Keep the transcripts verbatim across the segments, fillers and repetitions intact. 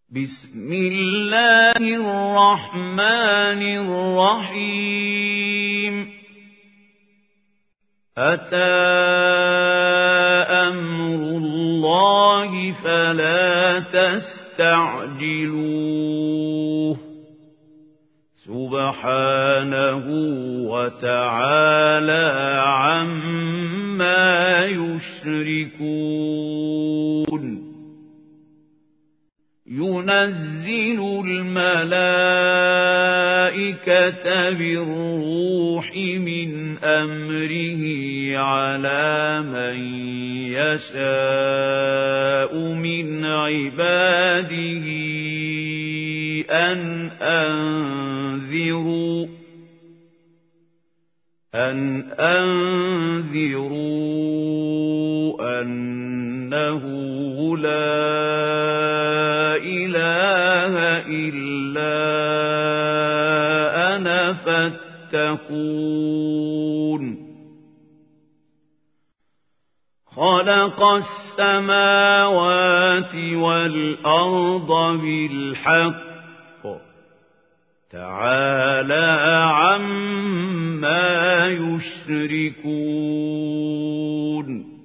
بسم الله الرحمن الرحيم أتى أمر الله فلا تستعجلوه سبحانه وتعالى عما يشركون ينزل الملائكة بالروح من أمره على من يشاء من عباده أن أنذروا أن أنذروا أنه لا إله إلا أنا فاتقون خلق السماوات والأرض بالحق تعالى عما يشركون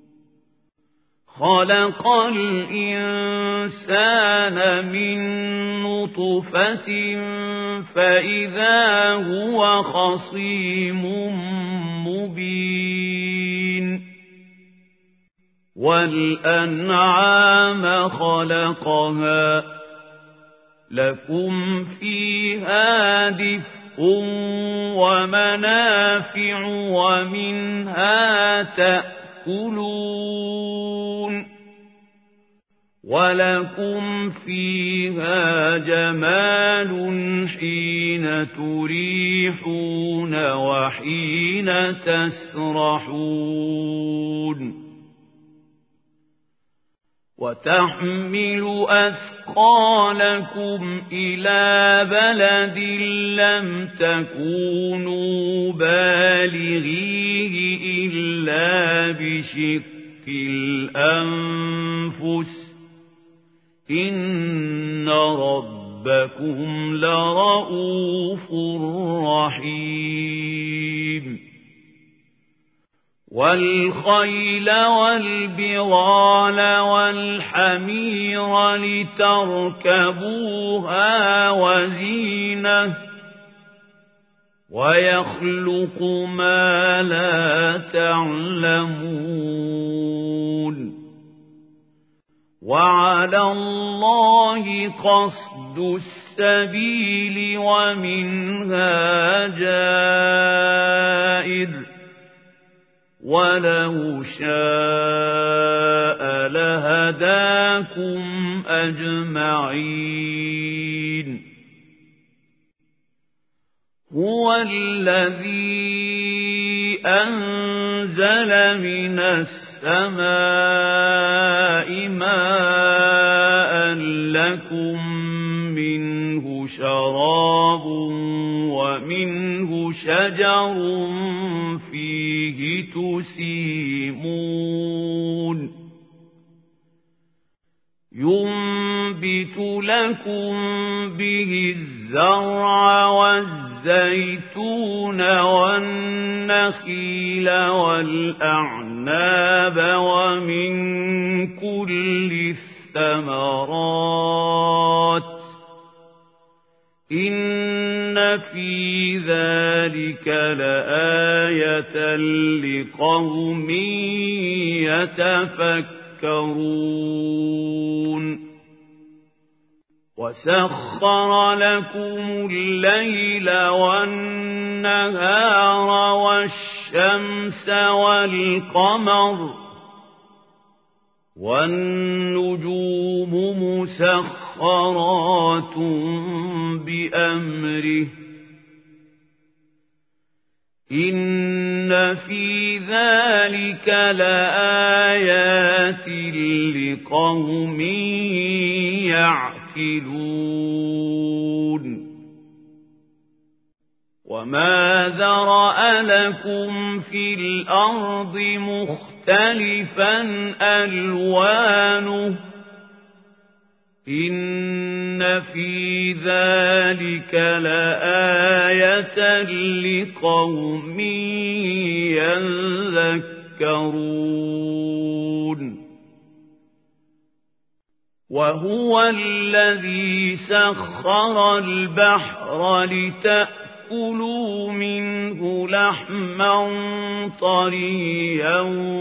خلق الإنسان من نطفة فإذا هو خصيم مبين والأنعام خلقها لكم فيها دفء ومنافع ومنها تأكلون ولكم فيها جمال حين تريحون وحين تسرحون وتحمل أثقالكم إلى بلد لم تكونوا بالغيه إلا بشق الأنفس إن ربكم لرؤوف رحيم والخيل والبغال والحمير لتركبوها وزينة ويخلق ما لا تعلمون وعلى الله قصد السبيل ومنها جائر ولو شاء لهداكم أجمعين هو الذي أنزل من السماء ماء لكم منه شراب ومنه شجر فيه تسيمون ينبت لكم به الزرع والزيتون والنخيل والأعناب ومن كل الثمرات إن في ذلك لآية لقوم يتفكرون وسخر لكم الليل والنهار والشمس والقمر والنجوم مسخرات بأمره إن في ذلك لآيات لقوم يعقلون وما ذرأ لكم في الأرض مختلفا ألوانه إن إن في ذلك لآية لقوم يذكرون وهو الذي سخر البحر لتأكلوا منه لحما طريا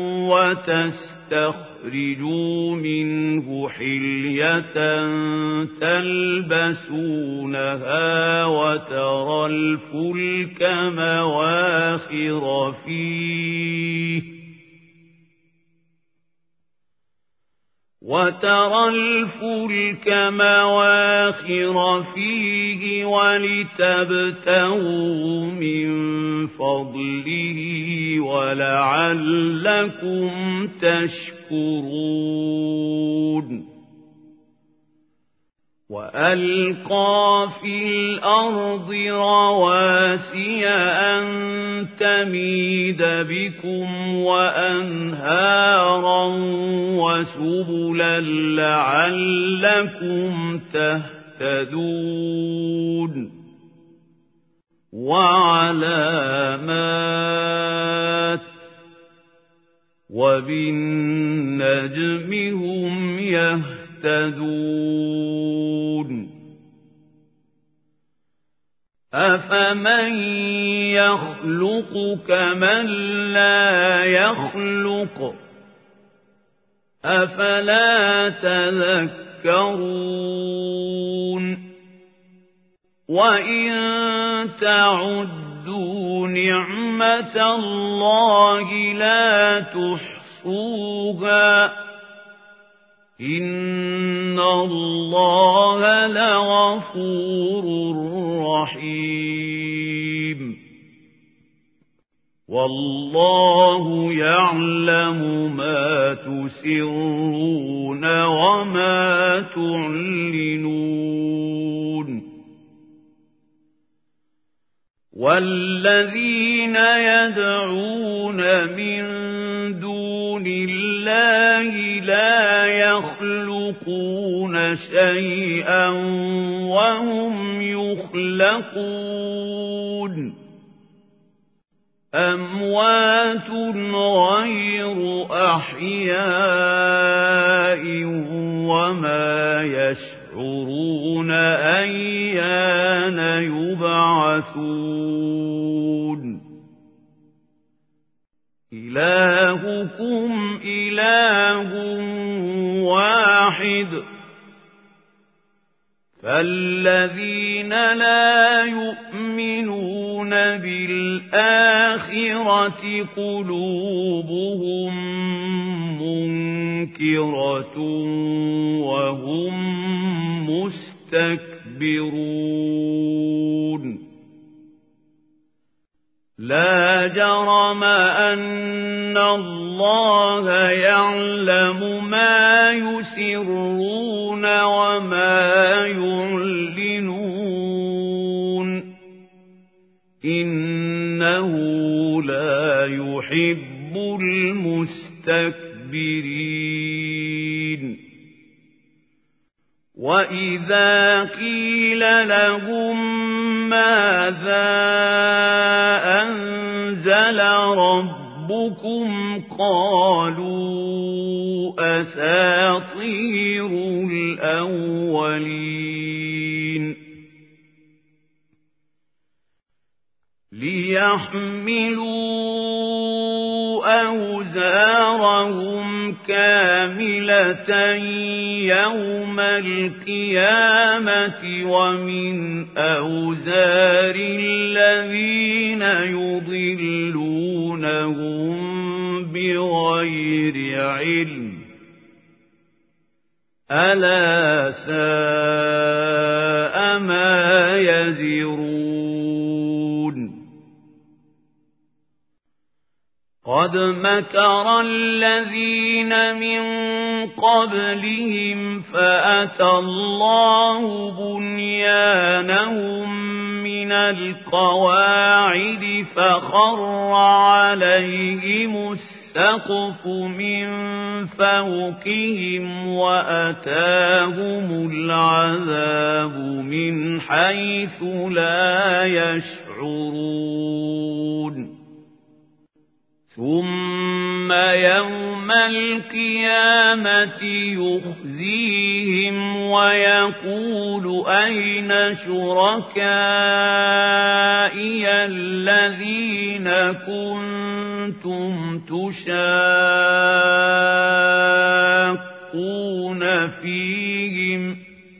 وتستخرجوا منه حلية تلبسونها وترى الفلك مواخر فيه وترى الفلك مواخر فيه ولتبتغوا من فضله ولعلكم تشكرون وألقى في الأرض رواسي أن تميد بكم وأنهارا وسبلا لعلكم تهتدون وعلامات وبالنجم هم يهتدون أفمن يخلق كمن لا يخلق أفلا تذكرون وإن تعدوا نعمة الله لا تحصوها إن الله لغفور رحيم والله يعلم ما تسرون وما تعلنون والذين يدعون من دون الله لا يخلقون شيئا وهم يخلقون أموات غير أحياء وما يشعرون أيان يبعثون إلهكم إله واحد فالذين لا يؤمنون بالآخرة قلوبهم منكرة وهم مستكبرون لا جرم أن الله يعلم ما يسرون وما يعلنون إنه لا يحب المستكبرين وإذا قيل لهم ماذا أنزل ربكم قالوا أساطير الأولين ليحملوا أوزارهم كاملة يوم القيامة ومن أوزار الذين يضلونهم بغير علم ألا ساء ما يزرون قد مكر الذين من قبلهم فأتى الله بنيانهم من القواعد فخر عليهم السقف السقف من فوقهم وأتاهم العذاب من حيث لا يشعرون ثم يوم القيامة يخزيهم ويقول أين شركائي الذين كنتم تشاقون فيهم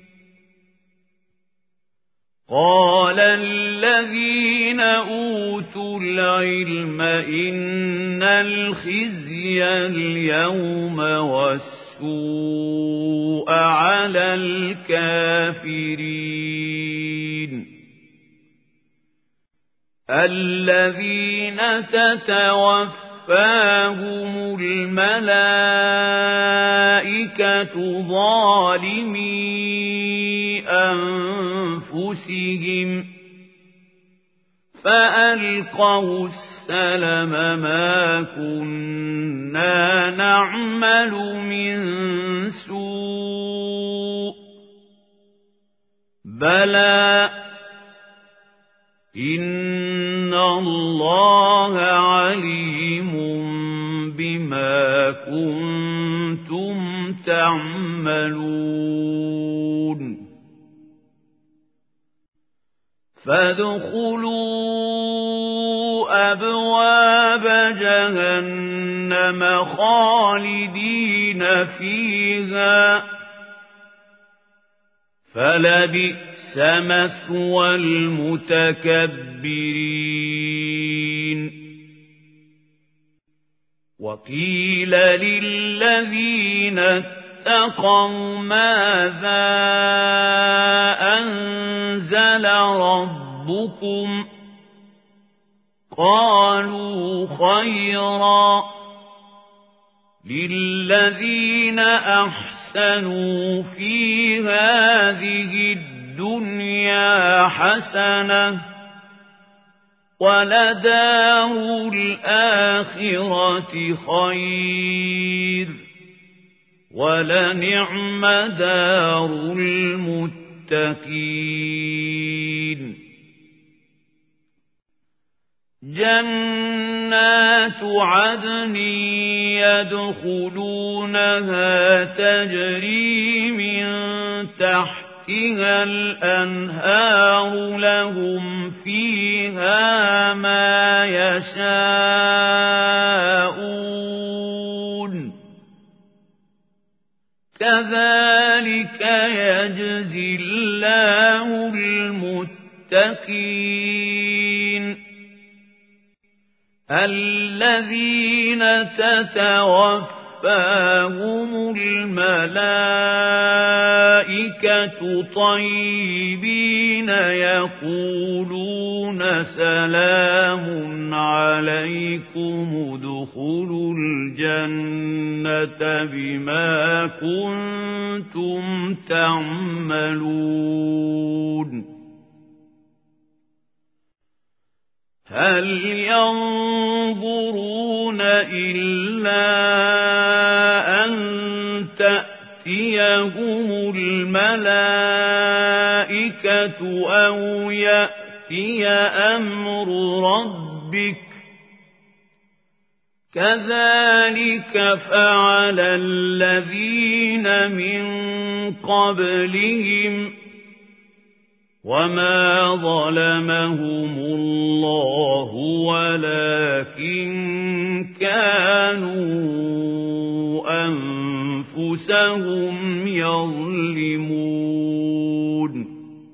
قال الذين أوتوا العلم إن الخزي اليوم والسوء على الكافرين الذين تتوفاهم الملائكة ظالمي أنفسهم فألقوا السلم ما كنا نعمل من سوء بلى إن الله عليم بما كنتم تعملون فادخلوا أبواب جهنم خالدين فيها فلبئس مثوى المتكبرين وقيل للذين اتقوا ماذا أنزل ربكم قالوا خيرا للذين أحسنوا في هذه الدنيا حسنة ولدار الآخرة خير ولنعم دار المتقين جنات عدن يدخلونها تجري من تحتها الأنهار لهم فيها ما يشاءون كذلك يجزي الله المتقين الذين تتوفاهم الملائكة طيبين يقولون سلام عليكم ادخلوا الجنة بما كنتم تعملون هل ينظرون إلا أن تأتيهم الملائكة أو يأتي أمر ربك كذلك فعل الذين من قبلهم وما ظلمهم الله ولكن كانوا أنفسهم يظلمون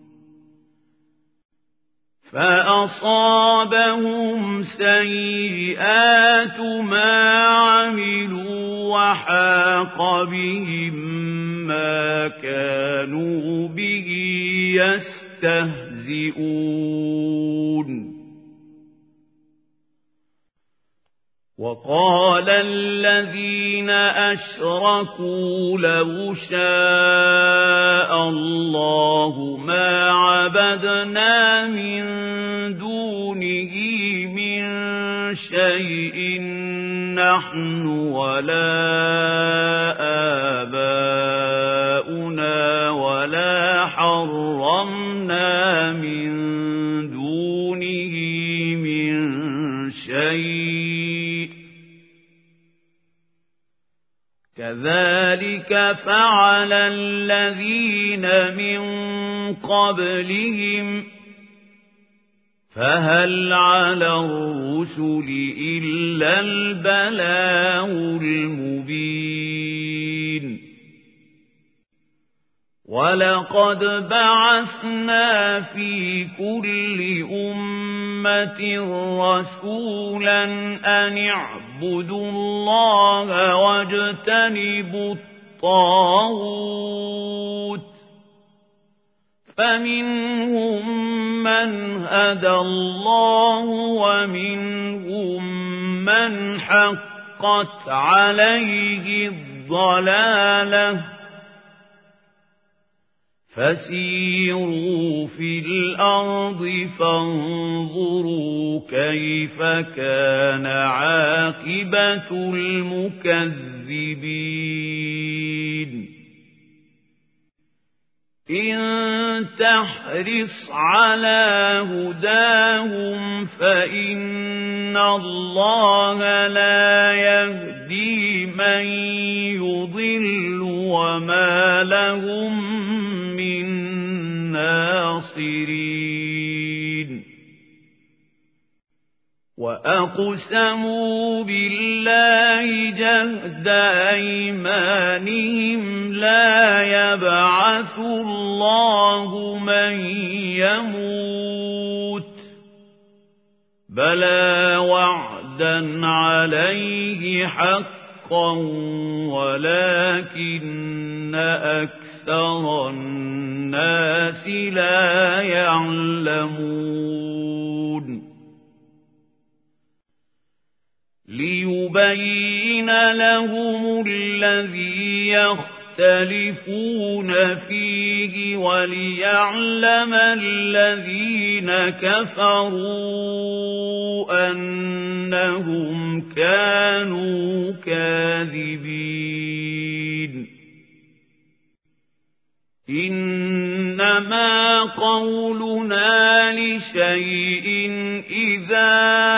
فأصابهم سيئات ما عملوا وحاق بهم ما كانوا به يستهزئون وقال الذين أشركوا لو شاء الله ما عبدنا من دونه من شيء نحن ولا آباؤنا ولا حرمنا من دونه من شيء كذلك فعل الذين من قبلهم فهل على الرسل إلا البلاغ المبين ولقد بعثنا في كل أمة رسولا أن اعبدوا الله واجتنبوا الطاغوت فمنهم من هدى الله ومنهم من حقت عليه الضلالة فسيروا في الأرض فانظروا كيف كان عاقبة المكذبين إن تحرص على هداهم فإن الله لا يهدي من يضل وما لهم من ناصرين وأقسموا بالله جهد أيمانهم لا يبعث الله من يموت بلى وعدا عليه حقا ولكن أكثر الناس لا يعلمون ليبين لهم الذي يختلفون فيه وليعلم الذين كفروا أنهم كانوا كاذبين إنما قولنا لشيء إذا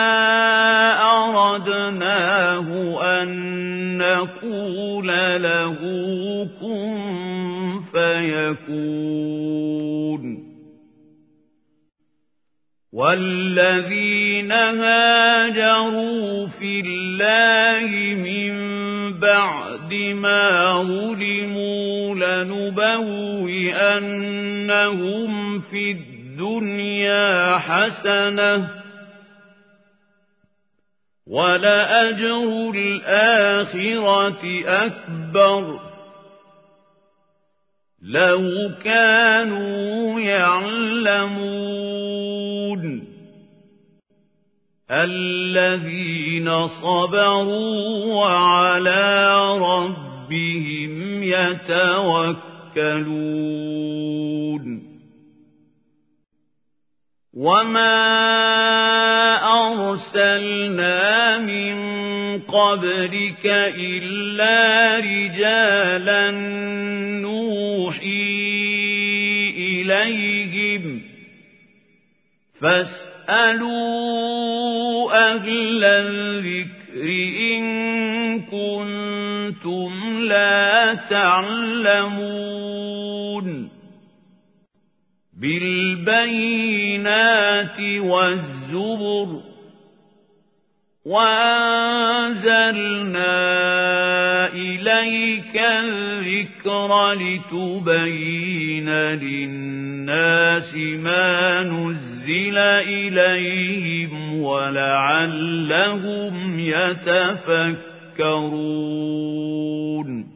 أردناه أن نقول له كن فيكون والذين هاجروا في الله من بعد ما ظلموا لنبوئنهم في الدنيا حسنة ولأجر الآخرة أكبر لو كانوا يعلمون الذين صبروا وعلى ربهم يتوكلون وما أرسلنا من قبلك إلا رجالا نوحي إليهم فاسألوا أهل الذكر إن كنتم لا تعلمون بالبينات والزبر وأنزلنا إليك الذكر لتبين للناس ما نزل إليهم ولعلهم يتفكرون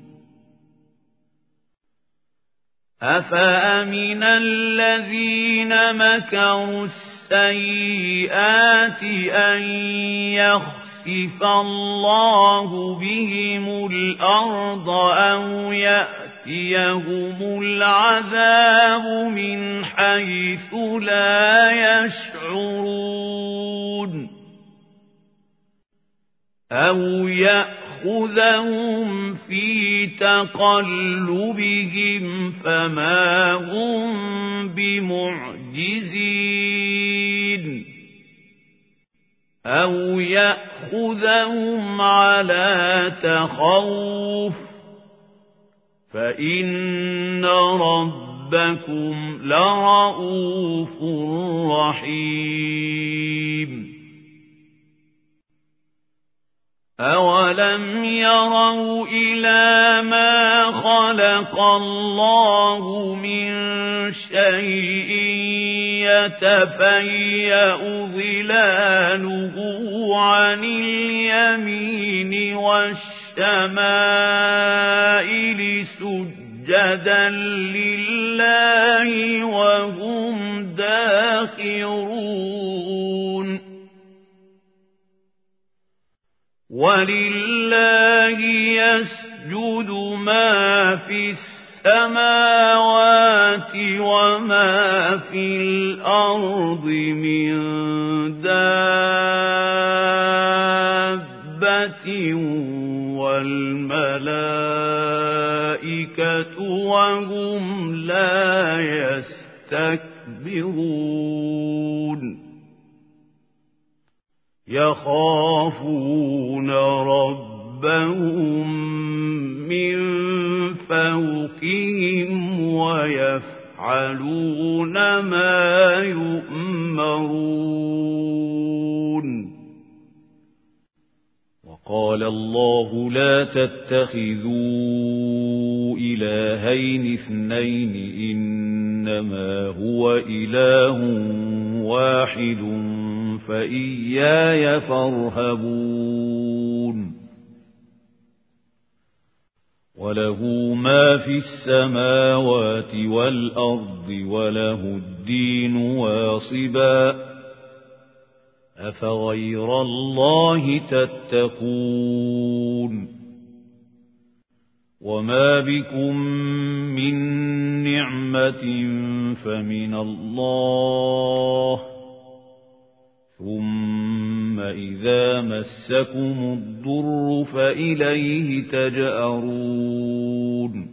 أفأمن الذين مكروا السيئات أن يخسف الله بهم الأرض أو يأتيهم العذاب من حيث لا يشعرون أو يأخذهم في تقلبهم فما هم بمعجزين أو يأخذهم على تخوف فإن ربكم لرؤوف رحيم أولم يروا إلى ما خلق الله من شيء يتفيأ ظلاله عن اليمين والشمائل سجدا لله وهم داخرون ولله يسجد ما في السماوات وما في الأرض من دابة والملائكة وهم لا يستكبرون يخافون ربهم من فوقهم ويفعلون ما يؤمرون وقال الله لا تتخذوا إلهين اثنين إنما هو إله واحد فإياي فارهبون وله ما في السماوات والأرض وله الدين واصبا أفغير الله تتقون وما بكم من نعمة فمن الله ثم إذا مسكم الضر فإليه تجأرون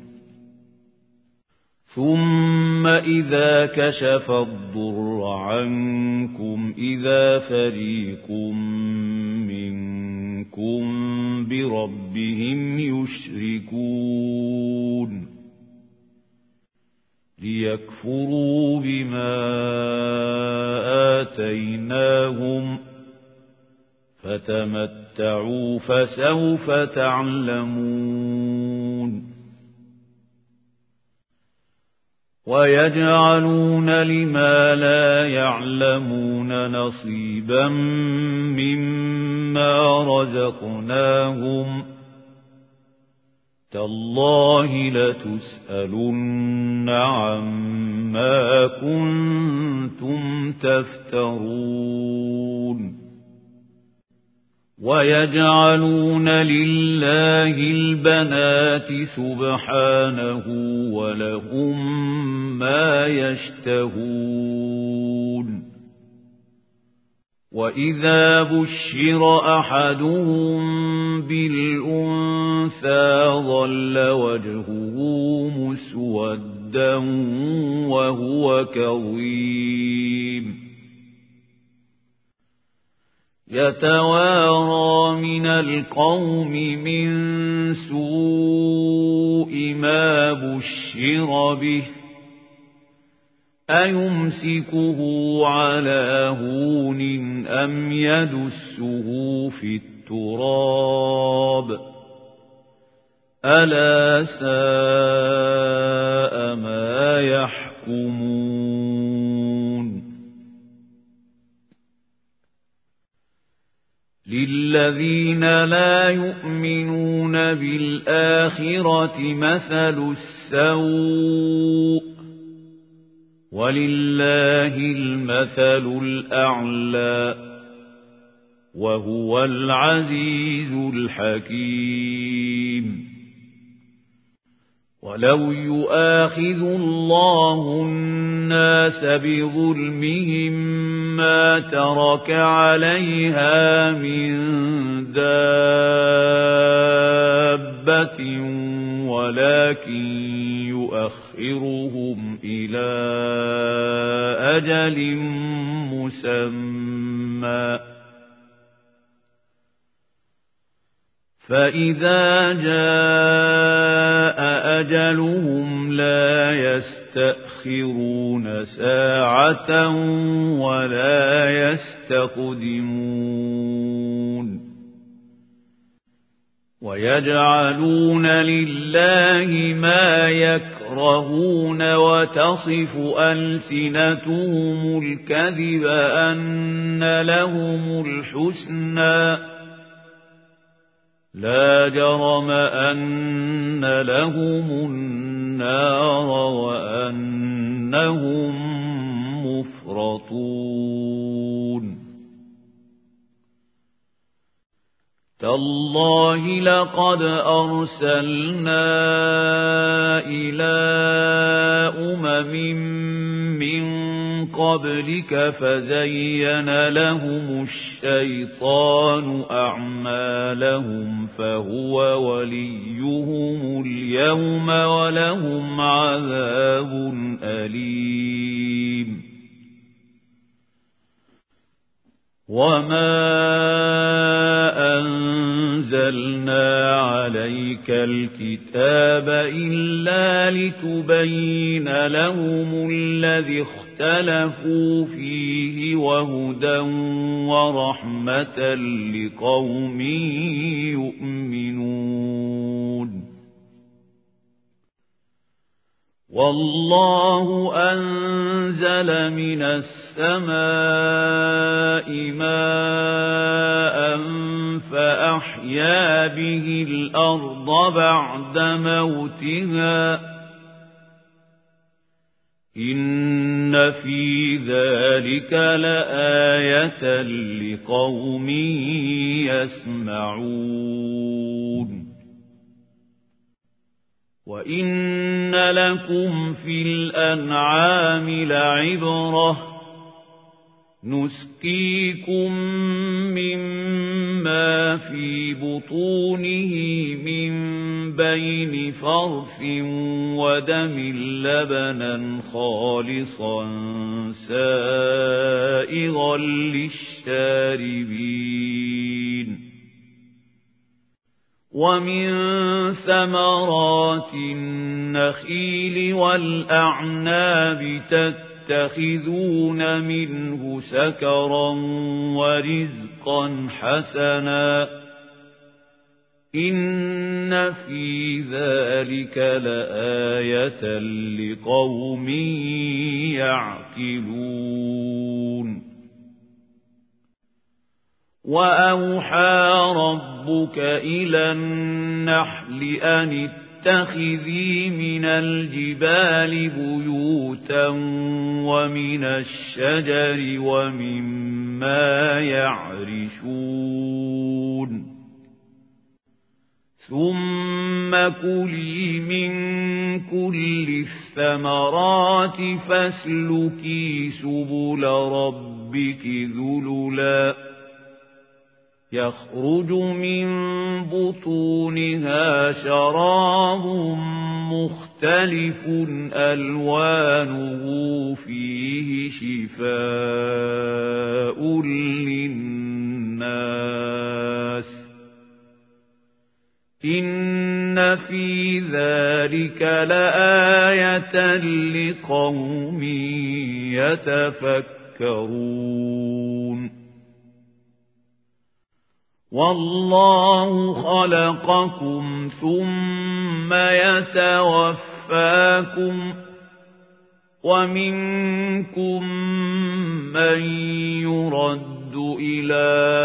ثم إذا كشف الضر عنكم إذا فريق منكم بربهم يشركون ليكفروا بما آتيناهم فتمتعوا فسوف تعلمون ويجعلون لما لا يعلمون نصيبا مما رزقناهم تالله لتسألن عما كنتم تفترون ويجعلون لله البنات سبحانه ولهم ما يشتهون وإذا بشر أحدهم بالأنثى ظل وجهه مسودا وهو كظيم يتوارى من القوم من سوء ما بشر به أيمسكه على هون أم يدسه في التراب ألا ساء ما يحكمون للذين لا يؤمنون بالآخرة مثل السوء ولله المثل الأعلى وهو العزيز الحكيم ولو يؤاخذ الله الناس بظلمهم ما ترك عليها من دابة ولكن يؤخرهم إلى أجل مسمى فإذا جاء أجلهم لا يستأخرون ساعة ولا يستقدمون ويجعلون لله ما يكرهون وتصف ألسنتهم الكذب أن لهم الحسنى لا جرم أن لهم النار وأنهم مفرطون تالله لقد أرسلنا إلى أمم من قبلك فزين لهم الشيطان أعمالهم فهو وليهم اليوم ولهم عذاب أليم وما أنزلنا عليك الكتاب إلا لتبين لهم الذي اختلفوا فيه وهدى ورحمة لقوم يؤمنون والله أنزل من السماء ماء فأحيا به الأرض بعد موتها إن في ذلك لآية لقوم يسمعون وإن لكم في الأنعام لعبرة نسقيكم مما في بطونه من بين فرث ودم لبنا خالصا سائغا للشاربين ومن ثمرات النخيل والأعناب تتخذون منه سكرا ورزقا حسنا إن في ذلك لآية لقوم يعقلون وأوحى ربك إلى النحل أن اتخذي من الجبال بيوتا ومن الشجر ومما يعرشون ثم كلي من كل الثمرات فاسلكي سبل ربك ذللا يخرج من بطونها شراب مختلف ألوانه فيه شفاء للناس إن في ذلك لآية لقوم يتفكرون والله خلقكم ثم يتوفاكم ومنكم من يرد إلى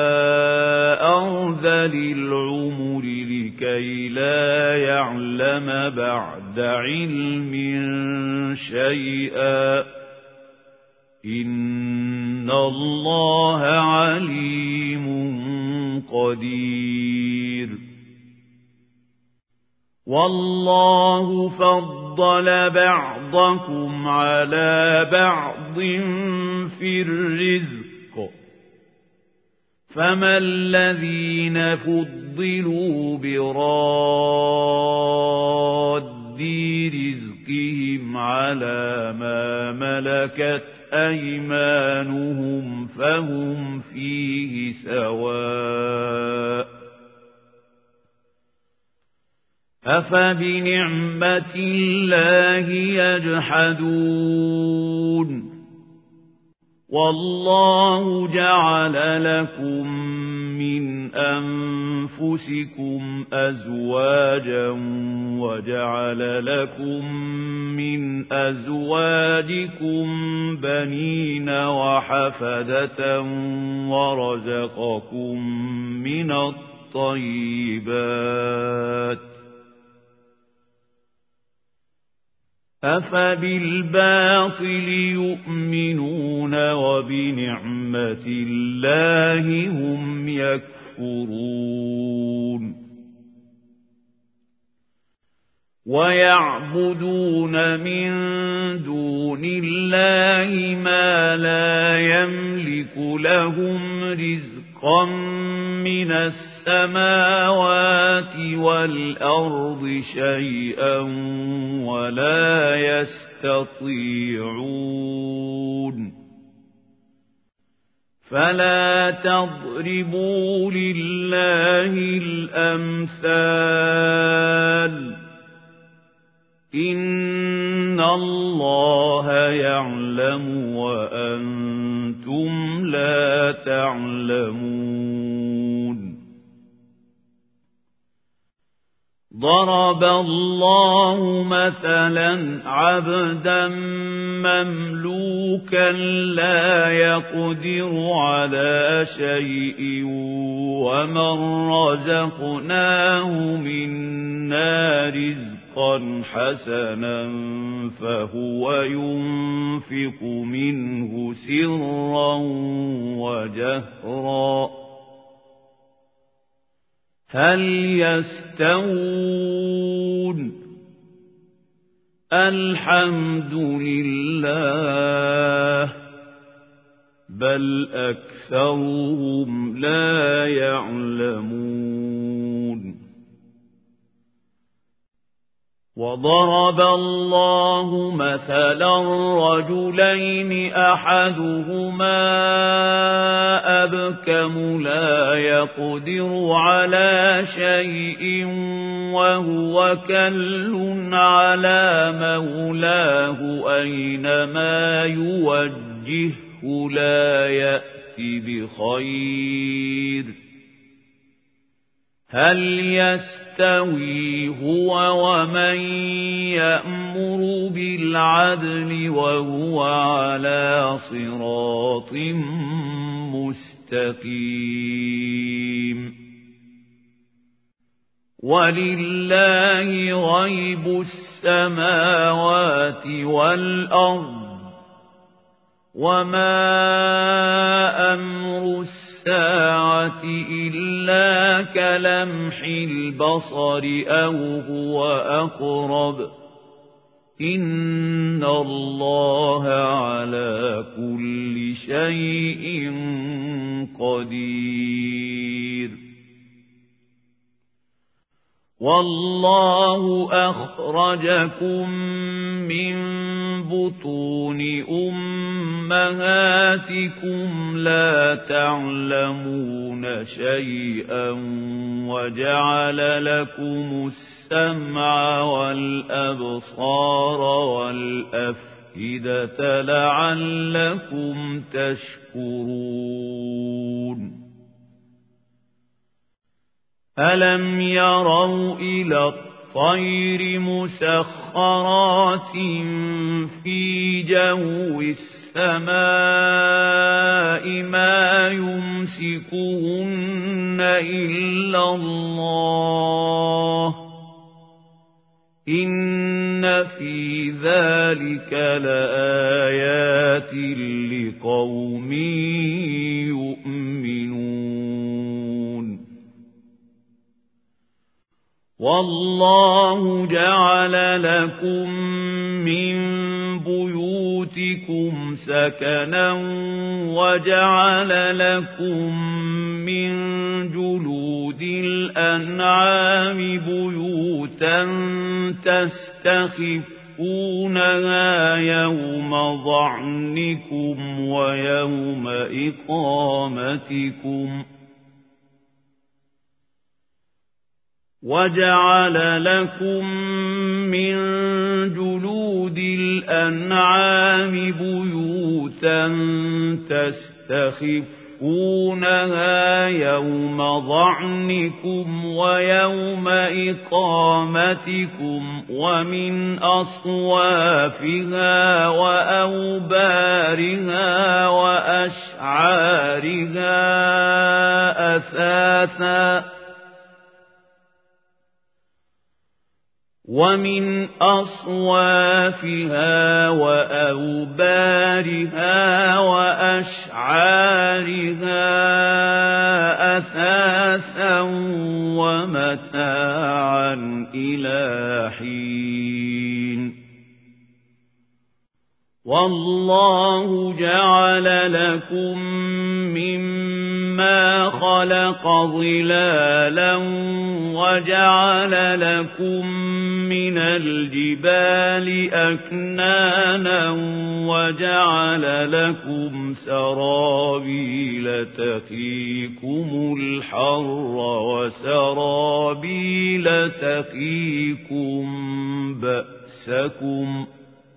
أرذل العمر لكي لا يعلم بعد علم شيئا إن الله عليم قدير والله فضل بعض بعضكم على بعض في الرزق فما الذين فضلوا براد رزقهم على ما ملكت أيمانهم فهم فيه سواء أفبنعمة الله يجحدون والله جعل لكم من أنفسكم أزواجا وجعل لكم من أزواجكم بنين وحفدة ورزقكم من الطيبات أفبالباطل يؤمنون وبنعمة الله هم يكفرون ويعبدون من دون الله ما لا يملك لهم رزقا من السماوات والأرض شيئا ولا يستطيعون فلا تضربوا لله الأمثال إن الله يعلم وأنتم لا تعلمون ضرب الله مثلا عبدا مملوكا لا يقدر على شيء ومن رزقناه منا رزقا حسنا فهو ينفق منه سرا وجهرا هل يستوون الحمد لله بل أكثرهم لا يعلمون وضرب الله مثلا رجلين أحدهما أبكم لا يقدر على شيء وهو كل على مولاه أينما يوجهه لا يأتي بخير هل يستوي هو ومن يأمر بالعدل وهو على صراط مستقيم ولله غيب السماوات والأرض وما أمر الساعة إلا كلمح البصر أو هو أقرب إن الله على كل شيء قدير والله أخرجكم من بطون أمهاتكم لا تعلمون شيئا وجعل لكم السمع والأبصار والأفئدة لعلكم تشكرون ألم يروا إلى الطير مسخرات في جو السماء ما يمسكهن إلا الله إن في ذلك لآيات لقوم يؤمنون والله جعل لكم من بيوتكم سكنا وجعل لكم من جلود الأنعام بيوتا تستخفونها يوم ظعنكم ويوم إقامتكم وجعل لكم من جلود الأنعام بيوتا تستخفونها يوم ظعنكم ويوم إقامتكم ومن أصوافها وأوبارها وأشعارها أثاثا ومن أصوافها وأوبارها وأشعارها أثاثا ومتاعا إلى حين والله جعل لكم مما خلق ظلالا وجعل لكم من الجبال أكنانا وجعل لكم سرابيل تقيكم الحر وسرابيل تقيكم بأسكم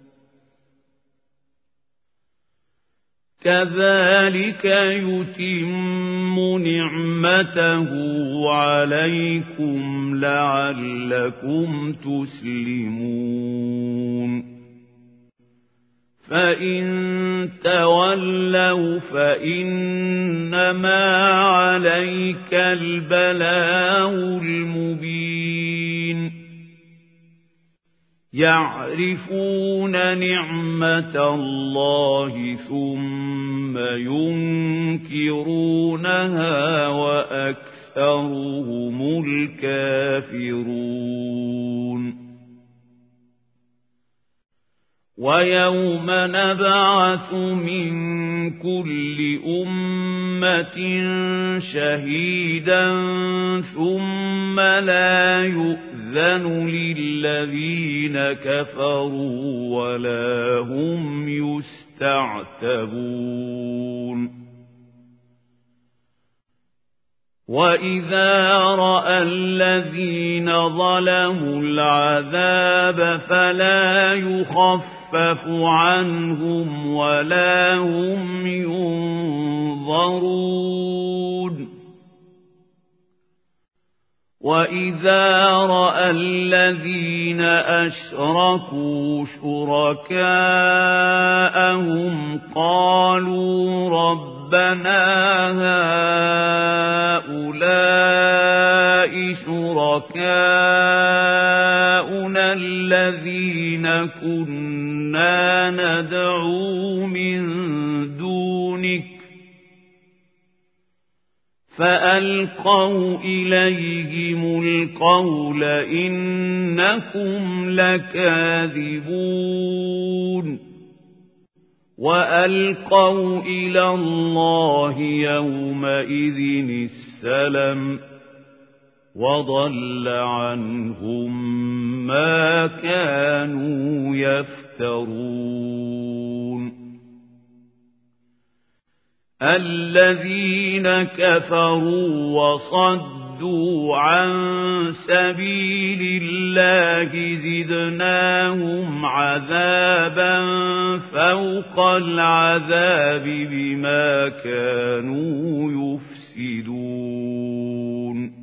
كذلك يتم نعمته عليكم لعلكم تسلمون فإن تولوا فإنما عليك البلاغ المبين يعرفون نعمة الله ثم ينكرونها وأكثرهم الكافرون ويوم نبعث من كل أمة شهيدا ثم لا يؤذن للذين كفروا ولا هم يستعتبون وَإِذَا رَأَى الَّذِينَ ظَلَمُوا الْعَذَابَ فَلَا يُخَفَّفُ عَنْهُمْ وَلَا هُمْ يُنظَرُونَ وَإِذَا رَأَى الَّذِينَ أَشْرَكُوا شُرَكَاءَهُمْ قَالُوا رَبَّنَا هَؤُلَاءِ شُرَكَاؤُنَا الَّذِينَ كُنَّا نَدْعُو مِن دُونِكَ فَأَلْقَوْا إِلَيْهِمُ الْقَوْلَ إِنَّكُمْ لَكَاذِبُونَ وَأَلْقَوْا إِلَى اللَّهِ يَوْمَئِذٍ السَّلَمَ وَضَلَّ عَنْهُمْ مَا كَانُوا يَفْتَرُونَ الَّذِينَ كَفَرُوا وَصَدُّوا عَن سَبِيلِ اللَّهِ زِدْنَاهُمْ عَذَابًا فَوْقَ الْعَذَابِ بِمَا كَانُوا يُفْسِدُونَ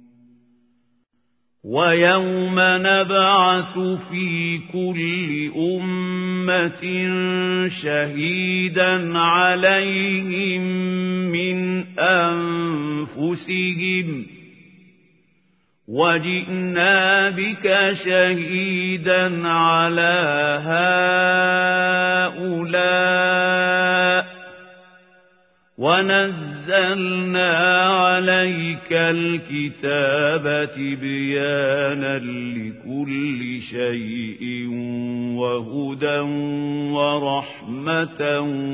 وَيَوْمَ نَبْعَثُ فِي كُلِّ أُمَّةٍ شَهِيدًا عَلَيْهِمْ مِنْ أَنفُسِهِمْ وَجِئْنَا بِكَ شَهِيدًا عَلَى هَؤُلَاءِ ونزلنا عليك الكتاب تبيانا لكل شيء وهدى ورحمة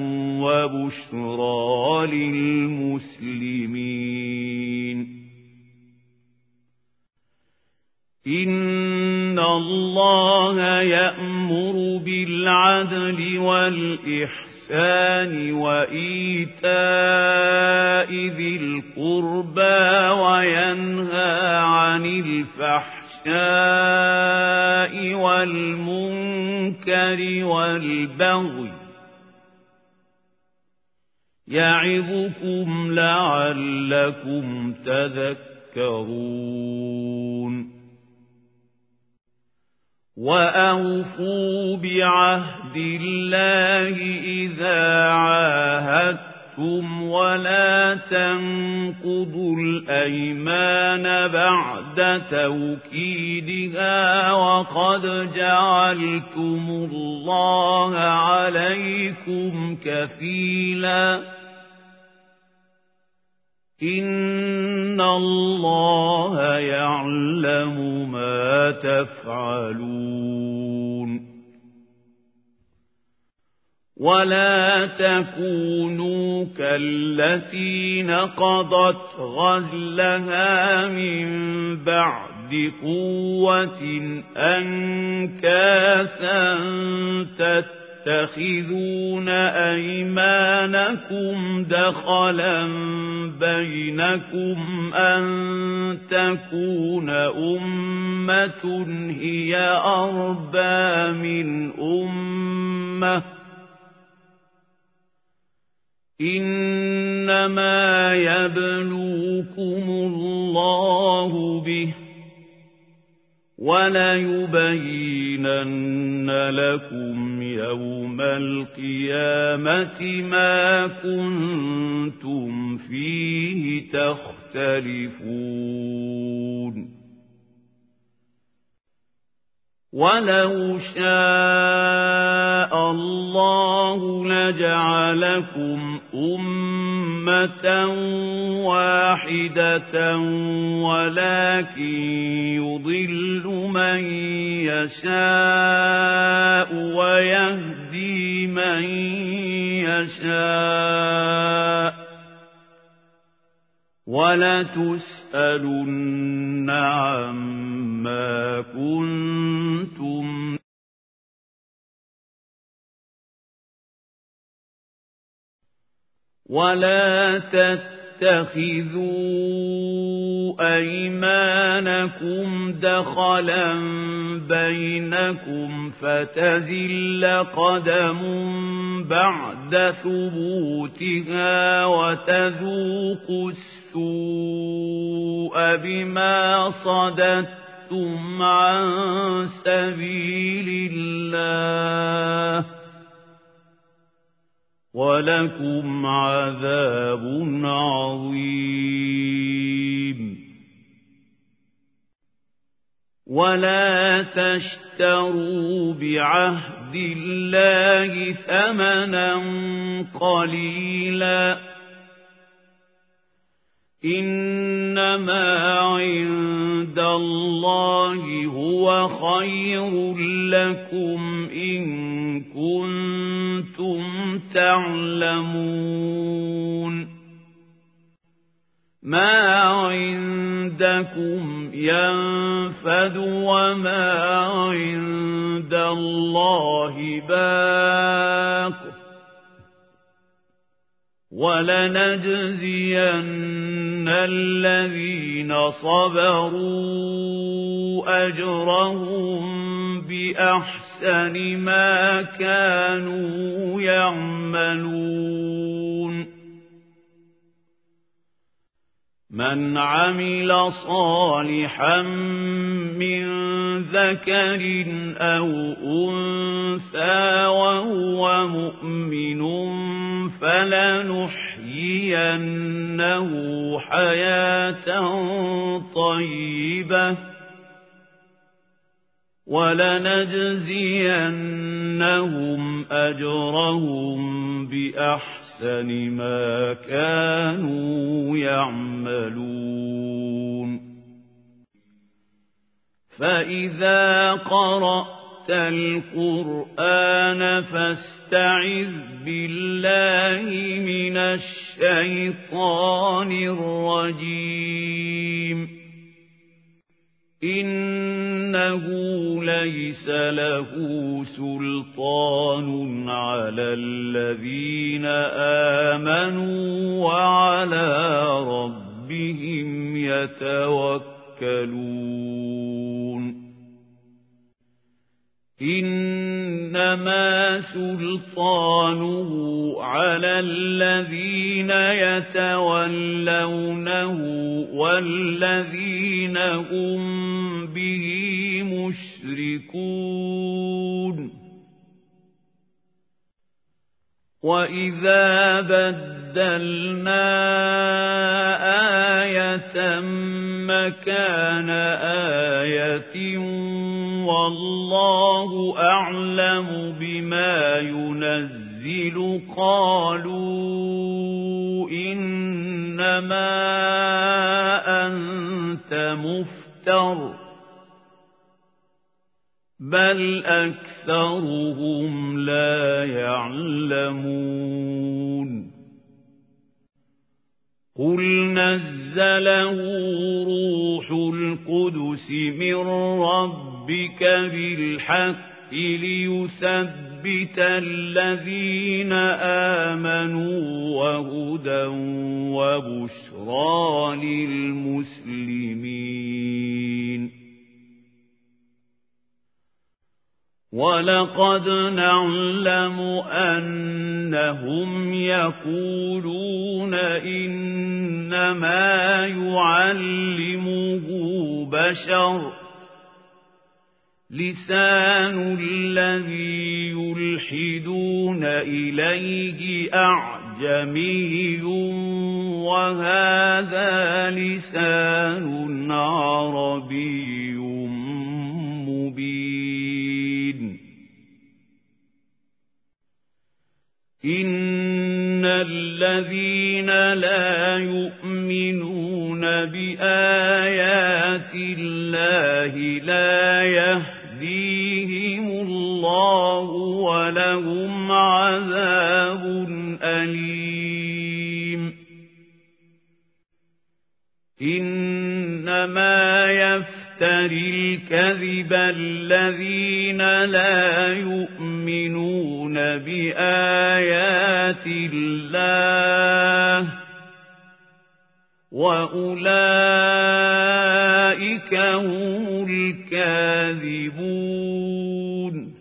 وبشرى للمسلمين إن الله يأمر بالعدل والإحسان وإيتاء ذي القربى وينهى عن الفحشاء والمنكر والبغي يعظكم لعلكم تذكرون وأوفوا بعهد الله إذا عاهدتم ولا تنقضوا الأيمان بعد توكيدها وقد جعلتم الله عليكم كفيلا إن الله يعلم ما تفعلون ولا تكونوا كالتي نقضت غزلها من بعد قوة أنكاثا تتخذون أيمانكم دخلا بينكم أن تكون أمة هي أربى من أمة إنما يبلوكم الله به وليبينن لكم يوم القيامة ما كنتم فيه تختلفون ولو شاء الله لجعلكم أمة واحدة ولكن يضل من يشاء ويهدي من يشاء ولتسألن عما كنتم ولا تتخذوا أيمانكم دخلا بينكم فتزل قدم بعد ثبوتها وتذوقوا السوء بما صددتم عن سبيل الله ولكم عذاب عظيم ولا تشتروا بعهد الله ثمنا قليلا إنما عند الله هو خير لكم إن كنتم تعلمون ما عندكم ينفد وما عند الله باق ولنجزين الذين صبروا أجرهم بأحسن ما كانوا يعملون من عمل صالحا من ذكر أو أنثى وهو مؤمن فلنحيينه حياة طيبة وَلَنَجْزِيَنَّهُمْ أَجْرَهُم بِأَحْسَنِ مَا كَانُوا يَعْمَلُونَ فَإِذَا قَرَأْتَ الْقُرْآنَ فَاسْتَعِذْ بِاللَّهِ مِنَ الشَّيْطَانِ الرَّجِيمِ إِنَّهُ لَيْسَ لَهُ سُلْطَانٌ عَلَى الَّذِينَ آمَنُوا وَعَلَى رَبِّهِمْ يَتَوَكَّلُونَ إِنَّمَا سُلْطَانُهُ عَلَى الَّذِينَ يَتَوَلَّوْنَهُ وَالَّذِينَ هُمْ بِهِ مُشْرِكُونَ وَإِذَا بَدَّلْنَا آيَةً مَكَانَ آيَةٍ وَاللَّهُ أَعْلَمُ بِمَا يُنَزِّلُ قَالُوا إِنَّمَا أَنْتَ مُفْتَرٍ بَلْ أَكْثَرُهُمْ لَا يَعْلَمُونَ قُلْ نَزَّلَهُ رُوحُ الْقُدُسِ مِنْ رَبِّكَ بِالْحَقِّ لِيُثَبِّتَ الَّذِينَ آمَنُوا وَهُدًى وَبُشْرَى لِلْمُسْلِمِينَ وَلَقَدْ نَعْلَمُ أَنَّهُمْ يَقُولُونَ إِنَّمَا يُعَلِّمُهُ بَشَرٌ لِسَانُ الَّذِي يُلْحِدُونَ إِلَيْهِ أَعْجَمِيٌّ وَهَذَا لِسَانٌ عَرَبِيٌّ مُبِينٌ إِنَّ الَّذِينَ لَا يُؤْمِنُونَ بِآيَاتِ اللَّهِ لَا يَهْدِيهِمُ اللَّهُ وَلَهُمْ عَذَابٌ أَلِيمٌ إِنَّمَا يَفْتَرِي الْكَذِبَ الَّذِينَ لَا يُؤْمِنُونَ بِآيَاتِ اللَّهِ وَأُولَئِكَ هُمُ الْكَاذِبُونَ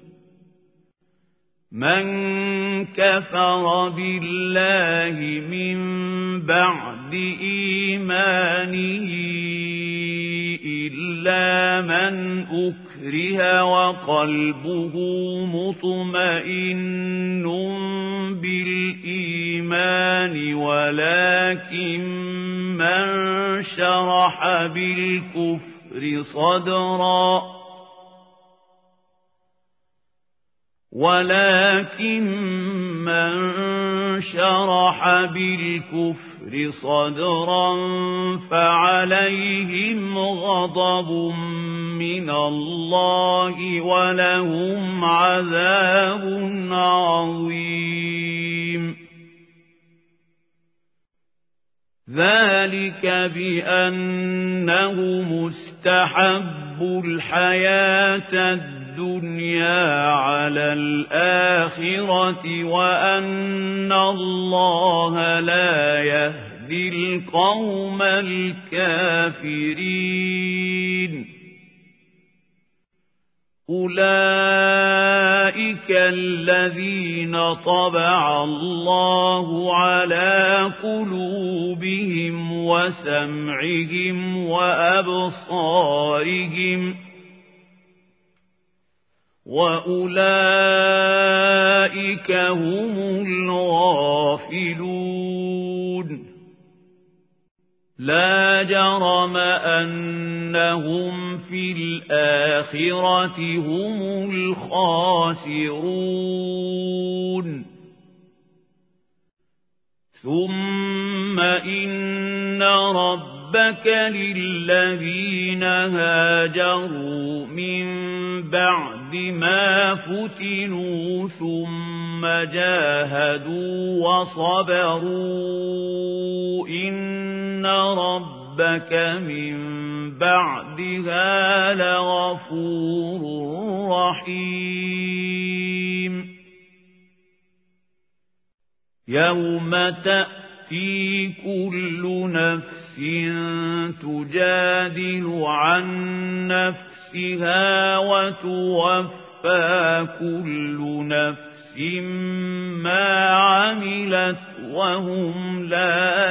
مَنْ كَفَرَ بِاللَّهِ مِنْ بَعْدِ إِيمَانِهِ إِلَّا مَنْ أُكْرِهَ وَقَلْبُهُ مُطْمَئِنٌّ بِالْإِيمَانِ وَلَكِنْ مَنْ شَرَحَ بِالْكُفْرِ صَدْرًا ولكن من شرح بالكفر صدرا فعليهم غضب من الله ولهم عذاب عظيم ذلك بأنه مستحب الحياة الدنيا على الآخرة وأن الله لا يهدي القوم الكافرين أولئك الذين طبع الله على قلوبهم وسمعهم وأبصارهم وأولئك هم الغافلون لا جرم أنهم في الآخرة هم الخاسرون ثم إن ربك للذين هاجروا من بعد ما فتنوا ثم جاهدوا وصبروا إن ربك من بعدها لغفور رحيم يوم تأتي كل نفس تجادل عن نفسها وتوفى كل نفس ما عملت وهم لا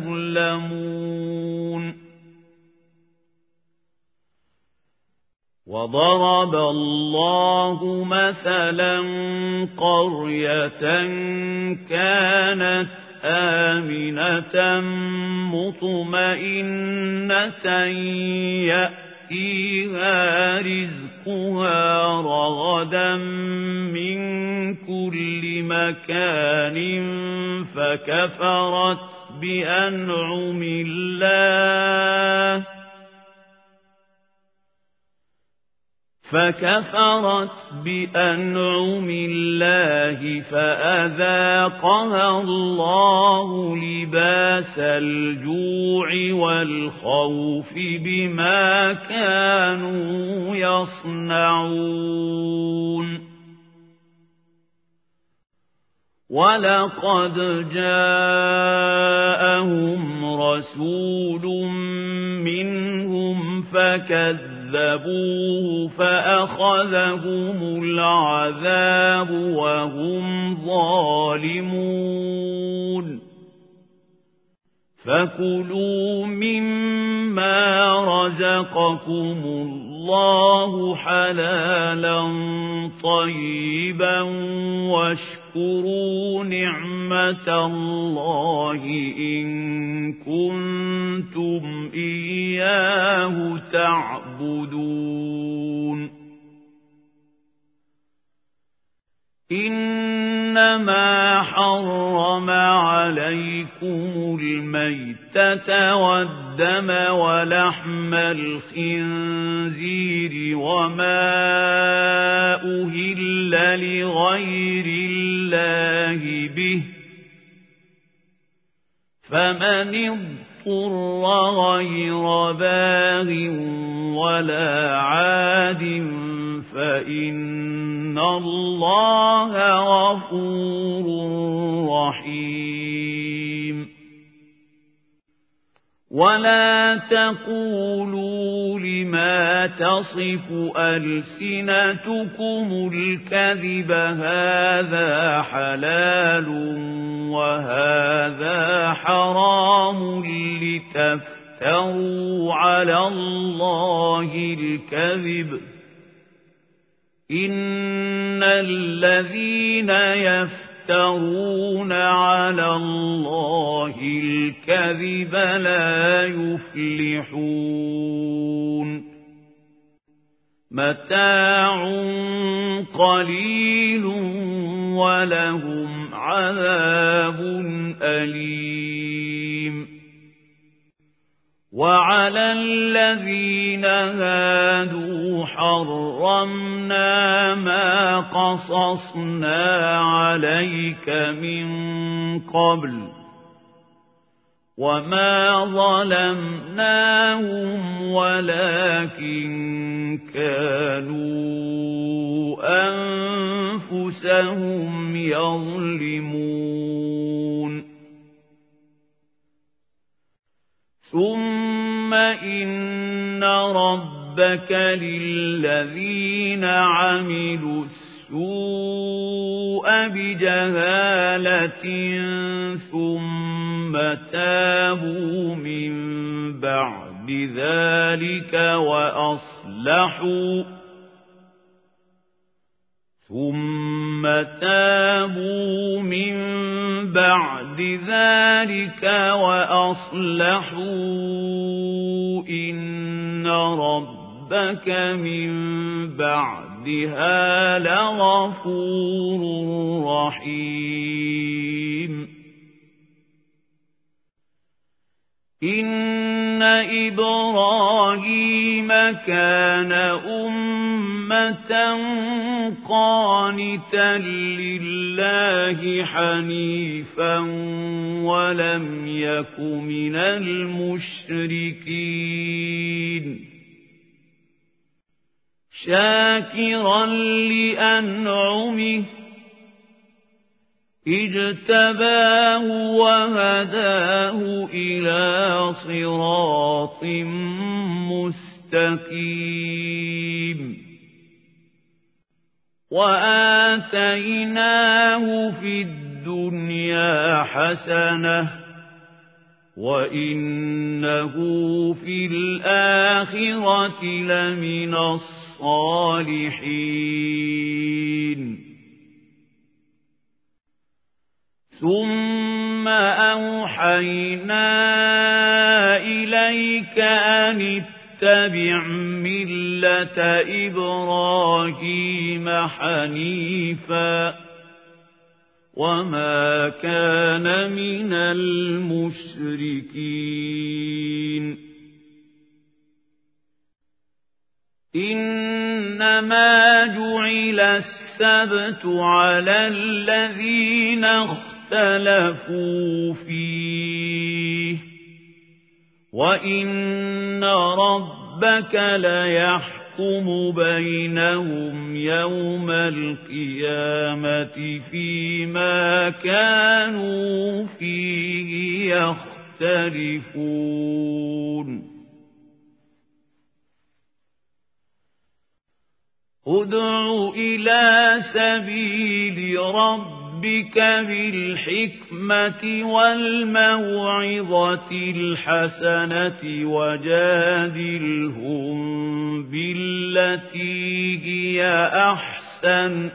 يظلمون وضرب الله مثلا قرية كانت آمنة مطمئنة يأتيها رزقها رغدا من كل مكان فكفرت بأنعم الله فكفرت بأنعم الله فأذاقها الله لباس الجوع والخوف بما كانوا يصنعون ولقد جاءهم رسول منهم فكذبوا كذبوه فأخذهم العذاب وهم ظالمون فكلوا مما رزقكم الله حلالا طيبا واشكروا نعمة الله إن كنتم إياه تعبدون إنما حرم عليكم الميتة والدم ولحم الخنزير وما أهل لغير الله به فمن اضطر غير باغ ولا عاد فإن الله غفور رحيم ولا تقولوا لما تصف ألسنتكم الكذب هذا حلال وهذا حرام لتفتروا على الله الكذب إن الذين يفترون على الله الكذب لا يفلحون متاع قليل ولهم عذاب أليم وعلى الذين هادوا حرمنا ما قصصنا عليك من قبل وما ظلمناهم ولكن كانوا أنفسهم يظلمون ثم إن ربك للذين عملوا السوء بجهالة ثم تابوا من بعد ذلك وأصلحوا ثم تابوا من بعد ذلك وأصلحوا إن ربك من بعدها لغفور رحيم إن إبراهيم كان أمة قانتا لله حنيفا ولم يك من المشركين شاكرا لأنعمه اجتباه وهداه إلى صراط مستقيم وآتيناه في الدنيا حسنة وإنه في الآخرة لمن الصالحين ثم أوحينا إليك أن اتبع ملة إبراهيم حنيفا وما كان من المشركين إنما جعل السبت على الذين اختلفوا فيه وإن ربك ليحكم بينهم يوم القيامة فيما كانوا فيه يختلفون ادع إلى سبيل ربك ربك بالحكمة والموعظة الحسنة وجادلهم بالتي هي أحسن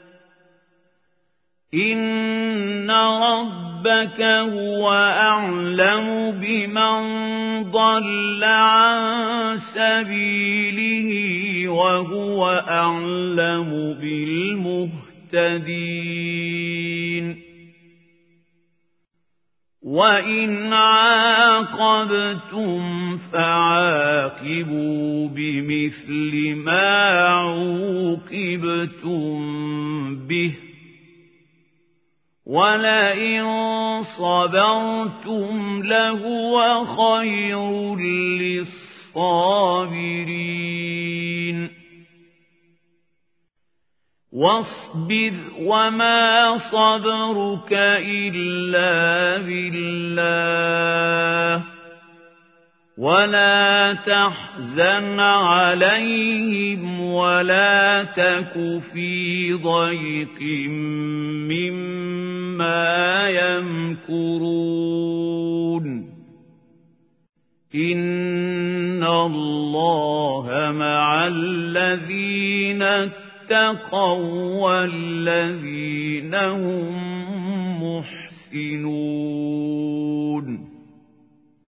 إن ربك هو أعلم بمن ضل عن سبيله وهو أعلم بالمهتدين مهتدين وإن عاقبتم فعاقبوا بمثل ما عوقبتم به ولئن صبرتم لهو خير للصابرين واصبر وما صبرك إلا بالله ولا تحزن عليهم ولا تك في ضيق مما يمكرون إن الله مع الذين اتقوا والذين هم محسنون